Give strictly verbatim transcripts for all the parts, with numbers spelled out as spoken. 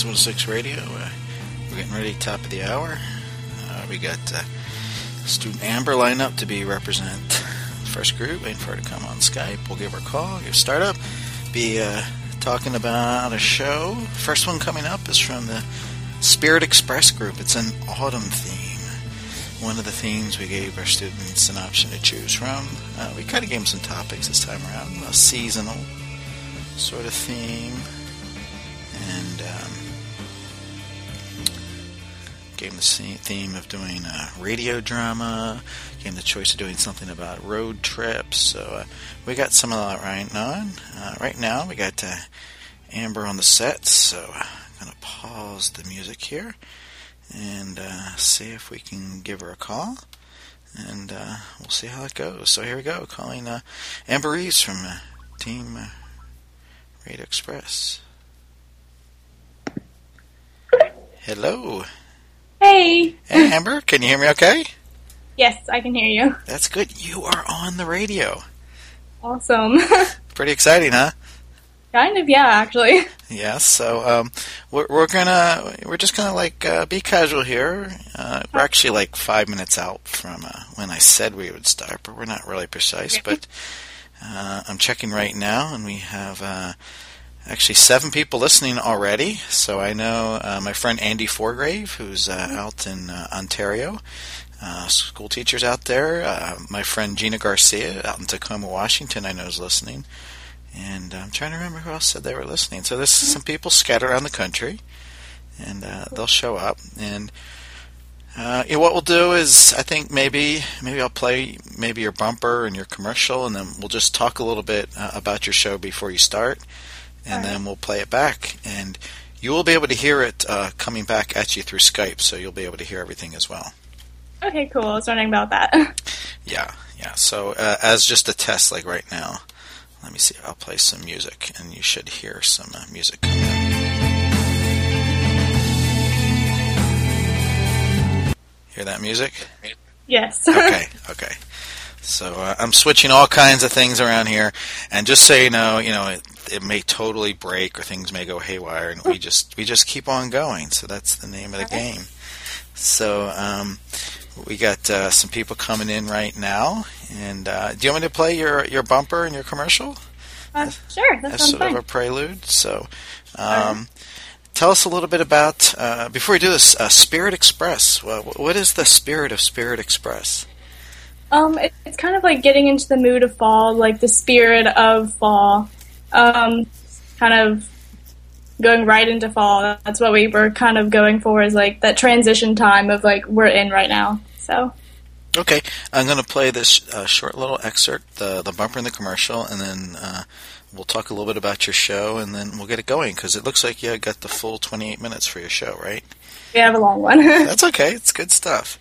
one oh six Radio. Uh, we're getting ready, top of the hour. Uh, we got uh, student Amber lined up to be represent the first group, waiting for her to come on Skype. We'll give her a call, give a startup, be uh, talking about a show. First one coming up is from the Spirit Express group. It's an autumn theme. One of the themes we gave our students an option to choose from. Uh, we kind of gave them some topics this time around, a seasonal sort of theme, and um, gave them the theme of doing a radio drama, gave them the choice of doing something about road trips. So uh, we got some of that right on. Uh, right now we got uh, Amber on the set, so I'm going to pause the music here and uh, see if we can give her a call, and uh, we'll see how it goes. So here we go, calling uh, Amber Reeves from uh, Team uh, Radio Express. Hello. Hey. Hey, Amber, can you hear me okay? Yes, I can hear you. That's good. You are on the radio. Awesome. Pretty exciting, huh? Kind of, yeah, actually. Yes, so um, we're, we're gonna we're just gonna like uh, be casual here. Uh, we're actually like five minutes out from uh, when I said we would start, but we're not really precise. But uh, I'm checking right now, and we have uh, actually seven people listening already. So I know uh, my friend Andy Forgrave, who's uh, out in uh, Ontario. Uh, school teachers out there. Uh, my friend Gina Garcia out in Tacoma, Washington, I know is listening. And I'm trying to remember who else said they were listening. So there's some people scattered around the country, and uh, they'll show up. And uh, you know, what we'll do is, I think maybe maybe I'll play maybe your bumper and your commercial, and then we'll just talk a little bit uh, about your show before you start, and then we'll play it back. And you will be able to hear it uh, coming back at you through Skype, so you'll be able to hear everything as well. Okay, cool. I was wondering about that. Yeah, yeah. So uh, as just a test, like right now, let me see. I'll play some music, and you should hear some uh, music coming up. Hear that music? Yes. Okay, okay. So uh, I'm switching all kinds of things around here, and just so you know, you know, it, it may totally break or things may go haywire, and we just we just keep on going. So that's the name of the game. So um, we got uh, some people coming in right now, and uh, do you want me to play your, your bumper and your commercial? Uh, sure, that as sounds sort fun. of a prelude. So, um, tell us a little bit about uh, before we do this. Uh, Spirit Express. Well, what is the spirit of Spirit Express? Um, it, it's kind of like getting into the mood of fall, like the spirit of fall. Um, kind of going right into fall. That's what we were kind of going for, is like that transition time of like we're in right now. So. Okay, I'm going to play this uh, short little excerpt, the the bumper and the commercial, and then uh, we'll talk a little bit about your show, and then we'll get it going, because it looks like you got the full twenty-eight minutes for your show, right? We have a long one. That's okay. It's good stuff.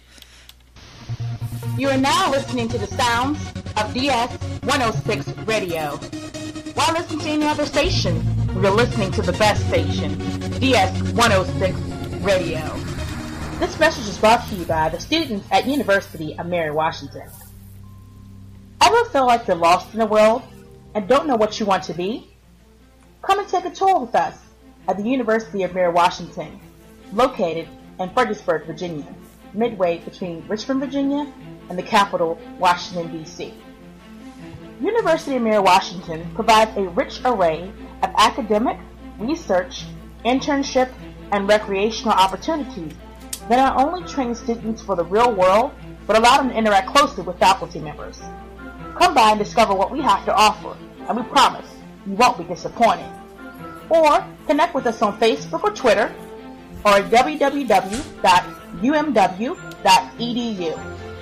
You are now listening to the sounds of D S one oh six Radio. While listening to any other station, you're listening to the best station, D S one oh six Radio. This message is brought to you by the students at University of Mary Washington. Ever feel like you're lost in the world and don't know what you want to be? Come and take a tour with us at the University of Mary Washington, located in Fredericksburg, Virginia, midway between Richmond, Virginia, and the capital, Washington, D C University of Mary Washington provides a rich array of academic, research, internship, and recreational opportunities that not only train students for the real world, but allow them to interact closely with faculty members. Come by and discover what we have to offer, and we promise you won't be disappointed. Or connect with us on Facebook or Twitter, or at w w w dot u m w dot e d u.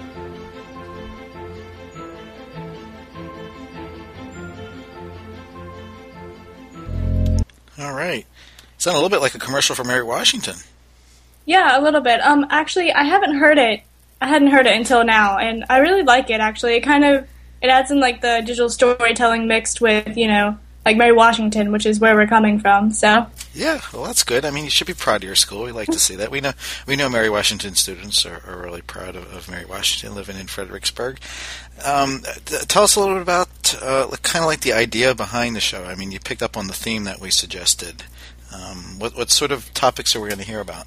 All right. Sound a little bit like a commercial for Mary Washington. Yeah, a little bit. Um, actually, I haven't heard it. I hadn't heard it until now, and I really like it, actually. It kind of, it adds in, like, the digital storytelling mixed with, you know, like Mary Washington, which is where we're coming from, so. Yeah, well, that's good. I mean, you should be proud of your school. We like to see that. We know we know Mary Washington students are, are really proud of, of Mary Washington living in Fredericksburg. Um, th- tell us a little bit about uh, kind of like the idea behind the show. I mean, you picked up on the theme that we suggested. Um, what what sort of topics are we going to hear about?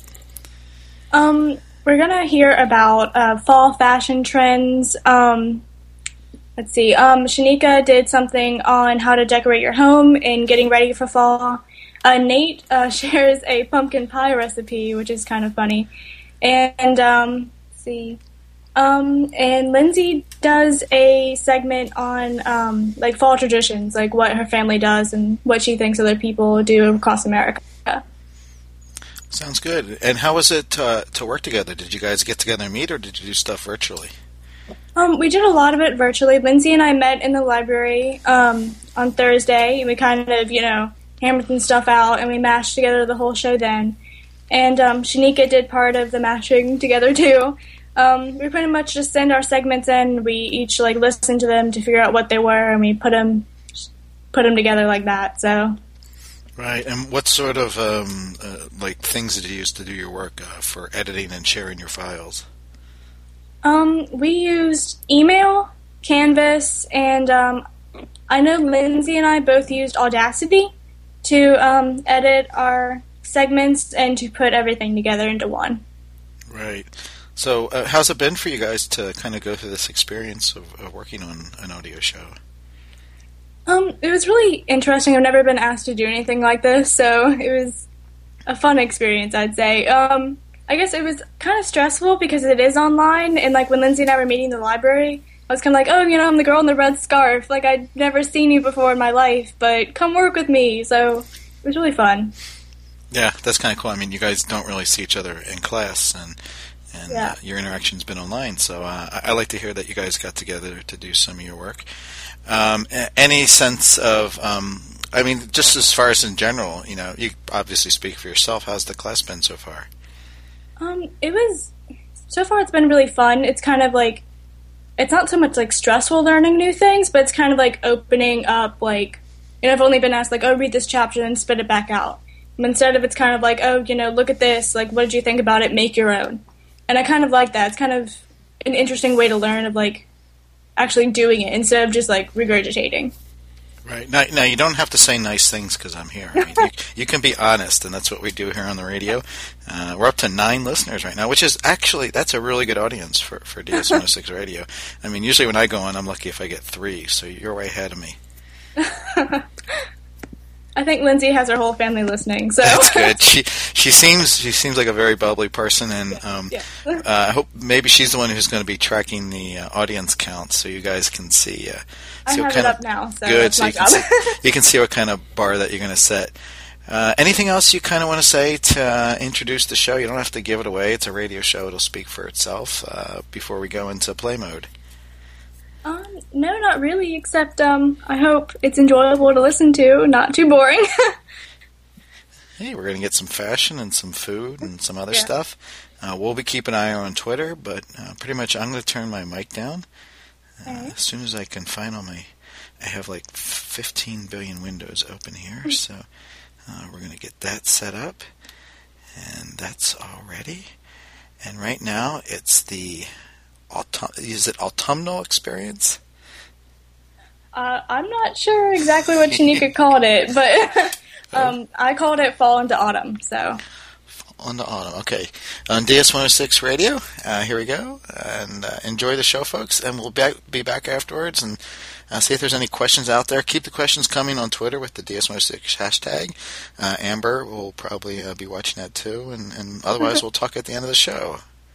Um, we're gonna hear about uh, fall fashion trends. Um, let's see. Um, Shanika did something on how to decorate your home and getting ready for fall. Uh, Nate uh, shares a pumpkin pie recipe, which is kind of funny. And um, let's see. Um, and Lindsay does a segment on um, like fall traditions, like what her family does and what she thinks other people do across America. Sounds good. And how was it uh, to work together? Did you guys get together and meet, or did you do stuff virtually? Um, we did a lot of it virtually. Lindsay and I met in the library um, on Thursday, and we kind of, you know, hammered some stuff out, and we mashed together the whole show then. And um, Shanika did part of the mashing together, too. Um, we pretty much just send our segments in. We each, like, listen to them to figure out what they were, and we put them, put them together like that, so... Right, and what sort of um, uh, like things did you use to do your work uh, for editing and sharing your files? Um, we used email, Canvas, and um, I know Lindsay and I both used Audacity to um, edit our segments and to put everything together into one. Right. So, uh, how's it been for you guys to kind of go through this experience of, of working on an audio show? Um, it was really interesting. I've never been asked to do anything like this, so it was a fun experience, I'd say. Um, I guess it was kind of stressful because it is online, and like when Lindsay and I were meeting in the library, I was kind of like, oh, you know, I'm the girl in the red scarf. Like, I'd never seen you before in my life, but come work with me. So it was really fun. Yeah, that's kind of cool. I mean, you guys don't really see each other in class, and and yeah. uh, your interaction's been online, so uh, I, I like to hear that you guys got together to do some of your work. Um, any sense of, um, I mean, just as far as in general, you know, you obviously speak for yourself. How's the class been so far? Um, it was, so far it's been really fun. It's kind of like, it's not so much like stressful learning new things, but it's kind of like opening up, like, you know, I've only been asked, like, oh, read this chapter and spit it back out. And instead of it's kind of like, oh, you know, look at this, like, what did you think about it? Make your own. And I kind of like that. It's kind of an interesting way to learn of, like, actually doing it instead of just like regurgitating. Right. Now, now you don't have to say nice things because I'm here. I mean, you, you can be honest, and that's what we do here on the radio. Uh, we're up to nine listeners right now, which is actually, that's a really good audience for, for D S one oh six Radio. I mean, usually when I go on, I'm lucky if I get three, so you're way ahead of me. I think Lindsay has her whole family listening, so that's good. She she seems she seems like a very bubbly person, and um, yeah. uh, I hope maybe she's the one who's going to be tracking the uh, audience count, so you guys can see. Uh, see I what have kind it of, up now, so good. that's So my you job. can see, you can see what kind of bar that you're going to set. Uh, anything else you kind of want to say to uh, introduce the show? You don't have to give it away. It's a radio show; it'll speak for itself. Uh, before we go into play mode. Um, no, not really. Except um, I hope it's enjoyable to listen to, not too boring. Hey, we're going to get some fashion and some food and some other yeah. stuff. Uh, we'll be keeping an eye on Twitter, but uh, pretty much I'm going to turn my mic down uh, right. as soon as I can find all my... I have like fifteen billion windows open here, so uh, we're going to get that set up. And that's all ready. And right now it's the... Autumn- is it autumnal experience? Uh, I'm not sure exactly what Shanika called it, but... Um, I called it Fall into Autumn, so. Fall into Autumn, okay. On D S one oh six Radio, uh, here we go. And uh, enjoy the show, folks. And we'll be, be back afterwards and uh, see if there's any questions out there. Keep the questions coming on Twitter with the D S one oh six hashtag. Uh, Amber will probably uh, be watching that too. And, and otherwise, we'll talk at the end of the show.